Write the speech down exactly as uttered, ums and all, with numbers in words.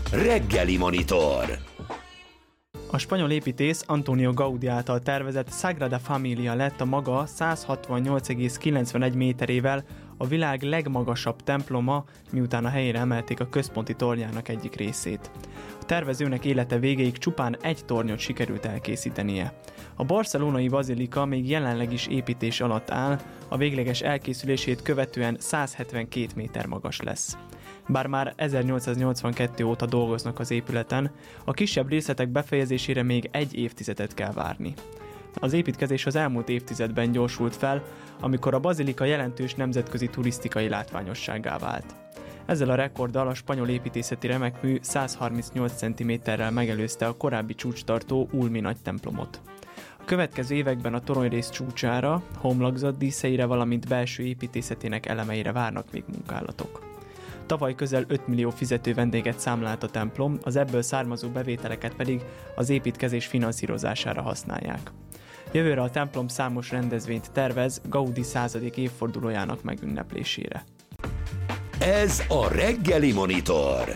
Reggeli Monitor. A spanyol építész Antonio Gaudí által tervezett Sagrada Familia lett a maga száz hatvannyolc egész kilencvenegy méterével a világ legmagasabb temploma, miután a helyére emelték a központi tornyának egyik részét. A tervezőnek élete végéig csupán egy tornyot sikerült elkészítenie. A barcelonai bazilika még jelenleg is építés alatt áll, a végleges elkészülését követően száz hetvenkét méter magas lesz. Bár már ezernyolcszáznyolcvankettő óta dolgoznak az épületen, a kisebb részletek befejezésére még egy évtizedet kell várni. Az építkezés az elmúlt évtizedben gyorsult fel, amikor a bazilika jelentős nemzetközi turisztikai látványossággá vált. Ezzel a rekorddal a spanyol építészeti remekmű száz harmincnyolc centiméterrel megelőzte a korábbi csúcstartó Ulmi nagy templomot. A következő években a toronyrész csúcsára, homlokzat díszeire, valamint belső építészetének elemeire várnak még munkálatok. Tavaly közel öt millió fizető vendéget számlált a templom, az ebből származó bevételeket pedig az építkezés finanszírozására használják. Jövőre a templom számos rendezvényt tervez Gaudí századik évfordulójának megünneplésére. Ez a Reggeli Monitor.